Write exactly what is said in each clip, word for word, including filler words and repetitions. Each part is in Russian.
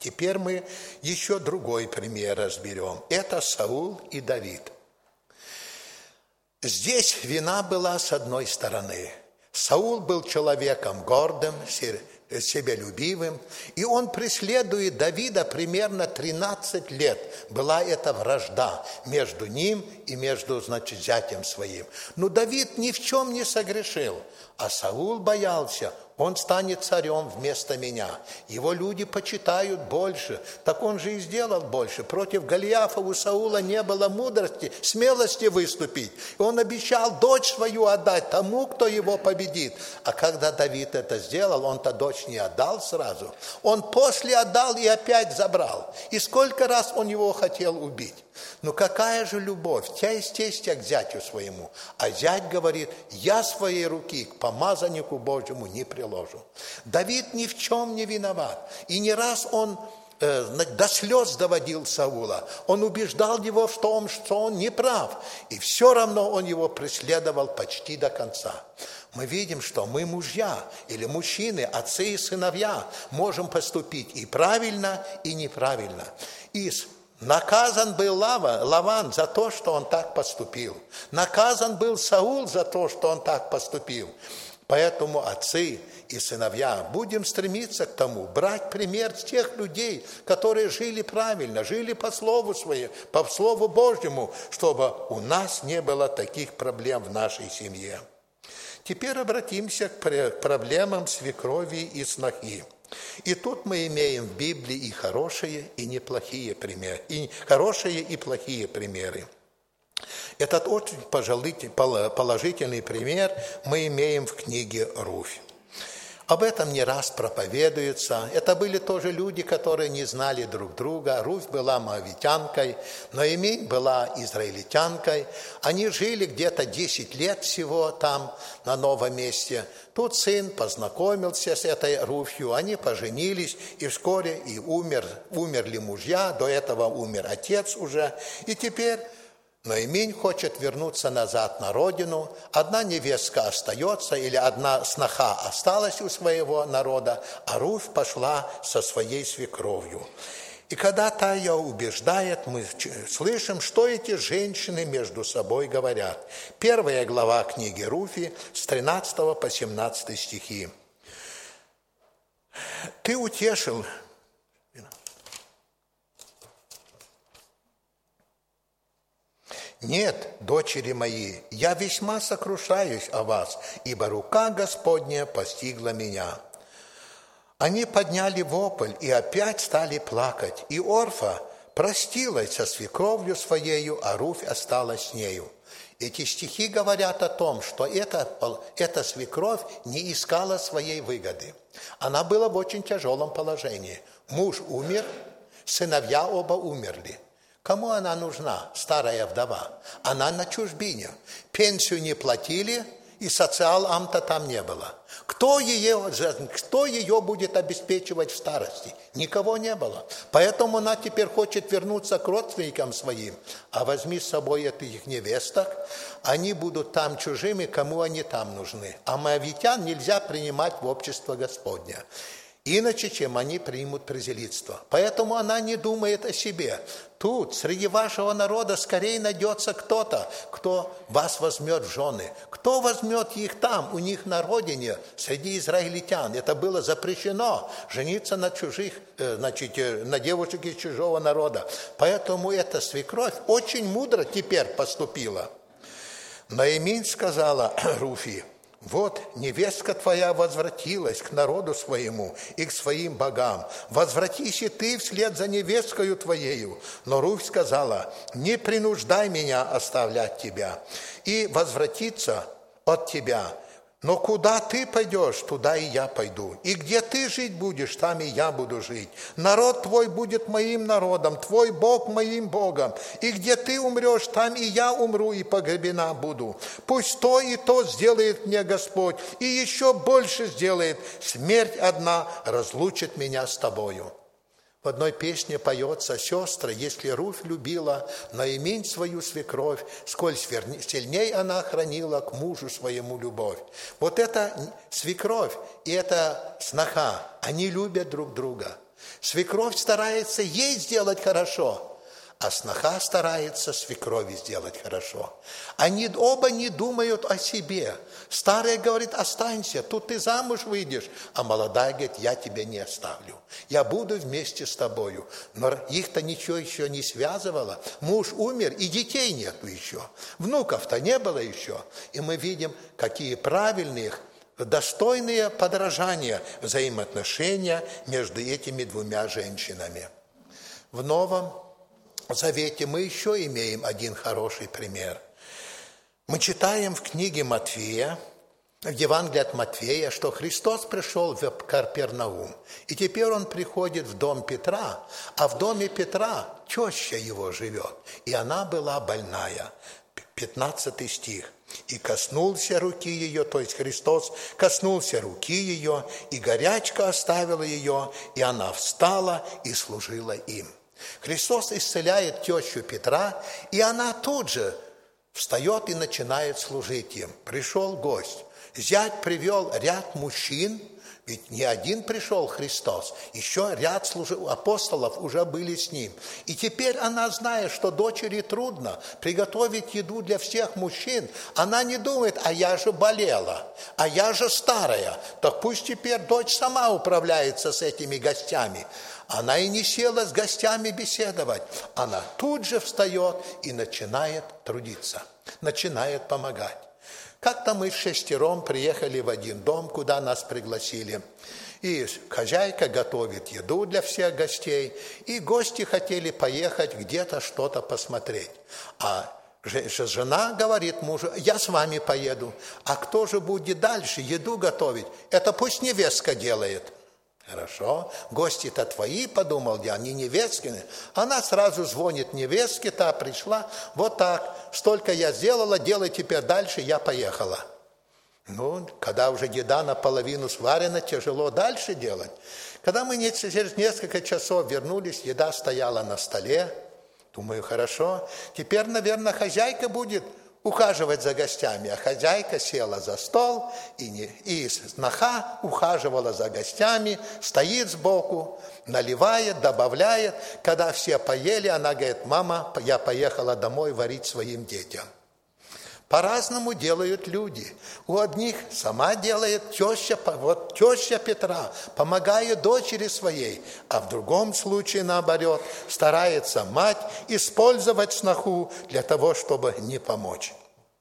Теперь мы еще другой пример разберем. Это Саул и Давид. Здесь вина была с одной стороны. Саул был человеком гордым, себялюбивым, и он преследует Давида примерно тринадцать лет. Была эта вражда между ним и между, значит, зятем своим. Но Давид ни в чем не согрешил, а Саул боялся, он станет царем вместо меня. Его люди почитают больше. Так он же и сделал больше. Против Голиафа у Саула не было мудрости, смелости выступить. И он обещал дочь свою отдать тому, кто его победит. А когда Давид это сделал, он-то дочь не отдал сразу. Он после отдал и опять забрал. И сколько раз он его хотел убить. Ну какая же любовь, тесть тестя к зятю своему. А зять говорит, я своей руки к помазаннику Божьему не приложу. Давид ни в чем не виноват. И не раз он э, до слез доводил Саула. Он убеждал его в том, что он не прав. И все равно он его преследовал почти до конца. Мы видим, что мы мужья или мужчины, отцы и сыновья можем поступить и правильно, и неправильно. И наказан был Лава, Лаван за то, что он так поступил. Наказан был Саул за то, что он так поступил. Поэтому отцы и сыновья будем стремиться к тому, брать пример с тех людей, которые жили правильно, жили по слову своему, по слову Божьему, чтобы у нас не было таких проблем в нашей семье. Теперь обратимся к проблемам свекрови и снохи. И тут мы имеем в Библии и хорошие, и неплохие примеры, и хорошие и плохие примеры. Этот очень положительный пример мы имеем в книге Руфь. Об этом не раз проповедуется. Это были тоже люди, которые не знали друг друга. Руфь была моавитянкой, Ноэминь была израильтянкой. Они жили где-то десять лет всего там, на новом месте. Тут сын познакомился с этой Руфью, они поженились, и вскоре и умер, умерли мужья, до этого умер отец уже. И теперь Ноэминь хочет вернуться назад на родину. Одна невестка остается, или одна сноха осталась у своего народа, а Руфь пошла со своей свекровью. И когда та ее убеждает, мы слышим, что эти женщины между собой говорят. Первая глава книги Руфи с тринадцатого по семнадцатый стихи. «Ты утешил...» «Нет, дочери мои, я весьма сокрушаюсь о вас, ибо рука Господня постигла меня». Они подняли вопль и опять стали плакать, и Орфа простилась со свекровью своею, а Руфь осталась с нею. Эти стихи говорят о том, что эта, эта свекровь не искала своей выгоды. Она была в очень тяжелом положении. Муж умер, сыновья оба умерли. Кому она нужна, старая вдова? Она на чужбине. Пенсию не платили, и социал-амта там не было. Кто ее, кто ее будет обеспечивать в старости? Никого не было. Поэтому она теперь хочет вернуться к родственникам своим. А возьми с собой этих невесток, они будут там чужими, кому они там нужны. А моавитян нельзя принимать в общество Господня. Иначе, чем они примут презрительство. Поэтому она не думает о себе. Тут, среди вашего народа, скорее найдется кто-то, кто вас возьмет в жены. Кто возьмет их там, у них на родине, среди израильтян. Это было запрещено, жениться на чужих, значит, на девушек из чужого народа. Поэтому эта свекровь очень мудро теперь поступила. Ноэминь сказала Руфи: «Вот невестка твоя возвратилась к народу своему и к своим богам. Возвратись и ты вслед за невесткою твоею». Но Руфь сказала: «Не принуждай меня оставлять тебя и возвратиться от тебя. Но куда ты пойдешь, туда и я пойду. И где ты жить будешь, там и я буду жить. Народ твой будет моим народом, твой Бог моим Богом. И где ты умрешь, там и я умру и погребена буду. Пусть то и то сделает мне Господь, и еще больше сделает. Смерть одна разлучит меня с тобою». В одной песне поется: «Сестры, если Руфь любила Ноэминь свою свекровь, сколь сильней она хранила к мужу своему любовь». Вот эта свекровь и эта сноха, они любят друг друга. Свекровь старается ей сделать хорошо, а сноха старается свекрови сделать хорошо. Они оба не думают о себе. Старая говорит: останься, тут ты замуж выйдешь. А молодая говорит: я тебя не оставлю, я буду вместе с тобою. Но их-то ничего еще не связывало. Муж умер, и детей нету еще. Внуков-то не было еще. И мы видим, какие правильные, достойные подражания взаимоотношения между этими двумя женщинами. В Новом Завете мы еще имеем один хороший пример. Мы читаем в книге Матфея, в Евангелии от Матфея, что Христос пришел в Капернаум, и теперь Он приходит в дом Петра, а в доме Петра теща его живет, и она была больная. пятнадцатый стих. «И коснулся руки ее», то есть Христос коснулся руки ее, и горячка оставила ее, и она встала и служила им. Христос исцеляет тещу Петра, и она тут же встает и начинает служить им. Пришел гость. Зять привел ряд мужчин, ведь не один пришел Христос, еще ряд служил, апостолов уже были с ним. И теперь она, зная, что дочери трудно приготовить еду для всех мужчин, она не думает: а я же болела, а я же старая, так пусть теперь дочь сама управляется с этими гостями. Она и не села с гостями беседовать. Она тут же встает и начинает трудиться, начинает помогать. Как-то мы шестером приехали в один дом, куда нас пригласили. И хозяйка готовит еду для всех гостей, и гости хотели поехать где-то что-то посмотреть. А жена говорит мужу: я с вами поеду. А кто же будет дальше еду готовить? Это пусть невестка делает. Хорошо, гости-то твои, подумал я, они невесткины. Она сразу звонит невестке, та пришла: вот так, столько я сделала, делай теперь дальше, я поехала. Ну, когда уже еда наполовину сварена, тяжело дальше делать. Когда мы через несколько часов вернулись, еда стояла на столе. Думаю, хорошо, теперь, наверное, хозяйка будет ухаживать за гостями, а хозяйка села за стол, и, не, и сноха ухаживала за гостями, стоит сбоку, наливает, добавляет. Когда все поели, она говорит: мама, я поехала домой варить своим детям. По-разному делают люди. У одних сама делает теща, вот теща Петра, помогает дочери своей, а в другом случае, наоборот, старается мать использовать сноху для того, чтобы не помочь.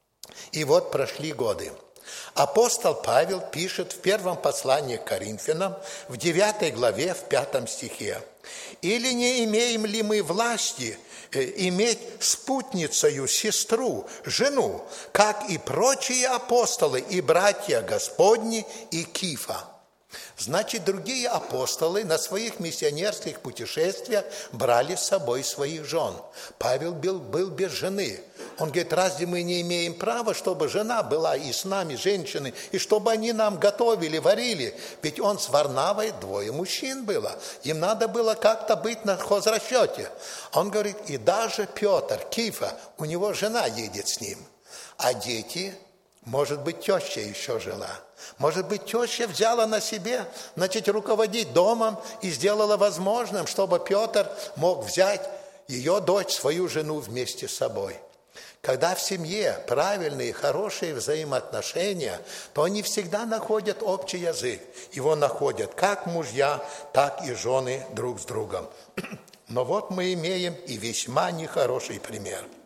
И вот прошли годы. Апостол Павел пишет в первом послании к Коринфянам, в девятой главе, в пятом стихе: «Или не имеем ли мы власти иметь спутницею сестру, жену, как и прочие апостолы и братья Господни и Кифа?» Значит, другие апостолы на своих миссионерских путешествиях брали с собой своих жен. Павел был, был без жены. Он говорит: разве мы не имеем права, чтобы жена была и с нами, женщины, и чтобы они нам готовили, варили? Ведь он с Варнавой, двое мужчин было. Им надо было как-то быть на хозрасчете. Он говорит: и даже Петр, Кифа, у него жена едет с ним. А дети, может быть, теща еще жила. Может быть, теща взяла на себе, значит, руководить домом и сделала возможным, чтобы Петр мог взять ее дочь, свою жену, вместе с собой. Когда в семье правильные, хорошие взаимоотношения, то они всегда находят общий язык. Его находят как мужья, так и жены друг с другом. Но вот мы имеем и весьма нехороший пример.